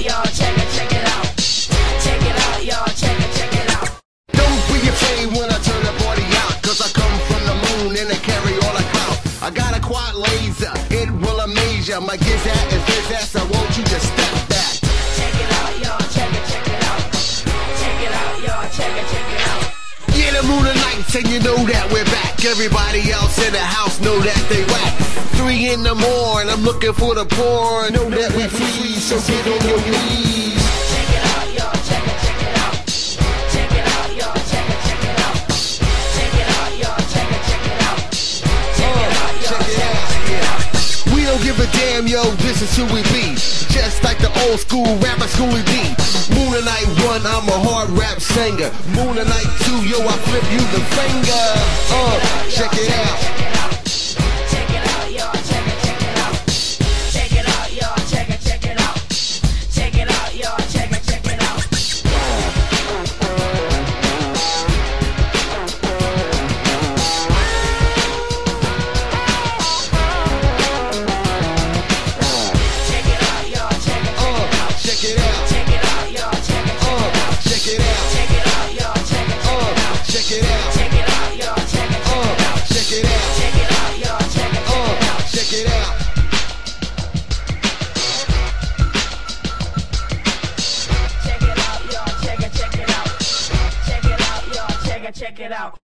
y'all. Check it out. Check it out, y'all. Check it out. Don't be afraid when I turn the party out, cause I come from the moon and I carry all the clout. I got a quad laser, it will amaze ya. My gizzard is this ass, so won't you just step back? Check it out, y'all. Check it out. Check it out, y'all. Check it out. Yeah, the moon and lights, and you know that we're back. Everybody else in the house know that they whack. 3 in the morning, I'm looking for the porn. Know that we free, so get on your knees. Check it out, y'all. Check it out. Check it out, y'all. Check it out. Check it out, y'all. Check it out. Check it out, y'all. Check it out. We don't give a damn, yo, this is who we be. Just like the old school rapper Schoolie D. Moon and Night 1, I'm a hard rap singer. Moon and Night 2, yo, I flip you the finger. Check it out. Check it out, y'all. Check it out. Check it out, y'all. Check it out. Check it out, y'all. Check it out. Check it out, y'all. Check it out. Check it out. Check it out, y'all. Check it out. Check it out. Check it out, y'all. Check it out. Check it out. Check it out, y'all. Check it out. Check it out. Check it out, y'all. Check it out. Check it out. Check it out, y'all. Check it out. Check it out, y'all. Check it out.